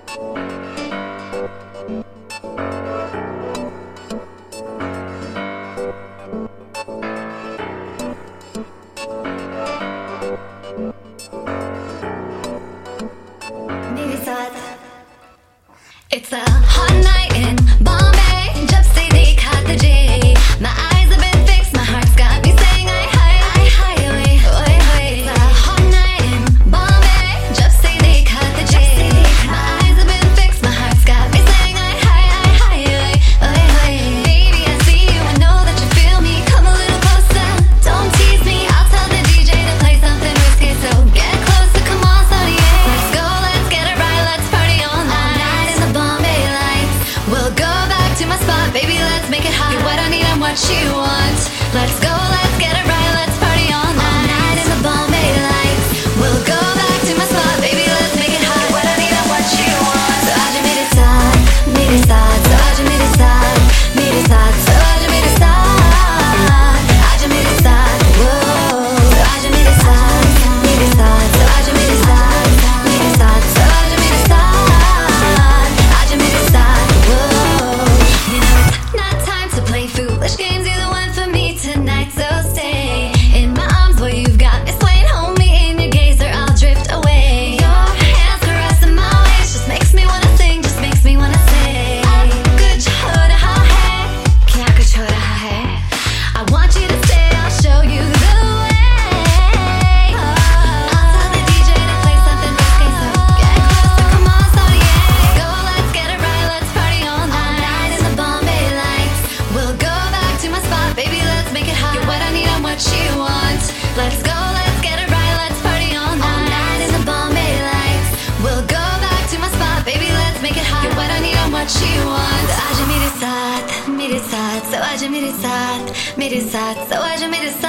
It's a hot night in Bombay. जब से देखा तुझे, my eyes have been fixed, my heart's got me saying I hi oye oye oye. It's a hot night in Bombay. जब से देखा तुझे, my eyes have been fixed, my heart's got me saying I hi oye oye oye. Baby, I see you, I know that you feel me. Come a little closer, don't tease me. I'll tell the DJ to play something risky, so get closer, come on, Saudi. Let's go, let's get it right, let's party all night in the Bombay lights. We'll go back to my spot, baby, let's make it hot. You're what I need, I'm what you want. Let's go, let's get it right, let's party all night in the Bombay lights. We'll go back to my spot, baby, let's make it hot. You're what I need, I'm what you want. So aaj mere saath, so aaj mere saath, so aaj mere saath, aaj mere saath, whoa. So aaj mere saath, so aaj mere saath, so aaj mere saath, aaj mere saath, whoa. You know it's not time to play foolish games, you're the one for me tonight, so stay in my arms, boy, you've got me swaying. Hold me in your gaze or I'll drift away. Your hands caressing my waist just makes me wanna sing, just makes me wanna say कुछ हो रहा है, क्या कुछ हो रहा है. I want you to stay, I'll show you the way. I'll tell the DJ to play something risky, so get closer, come on, Saudi. Go, let's get it right, let's party all night in the Bombay lights. We'll go back to my spot, baby, let's make it hot. You're what I need, I'm what you want. Let's go, let's get it right, let's party all night in the Bombay lights. We'll go back to my spot, baby, let's make it hot. You're what I need, I'm what you want. So आजा मेरे साथ, so आजा मेरे साथ, so आजा मेरे साथ.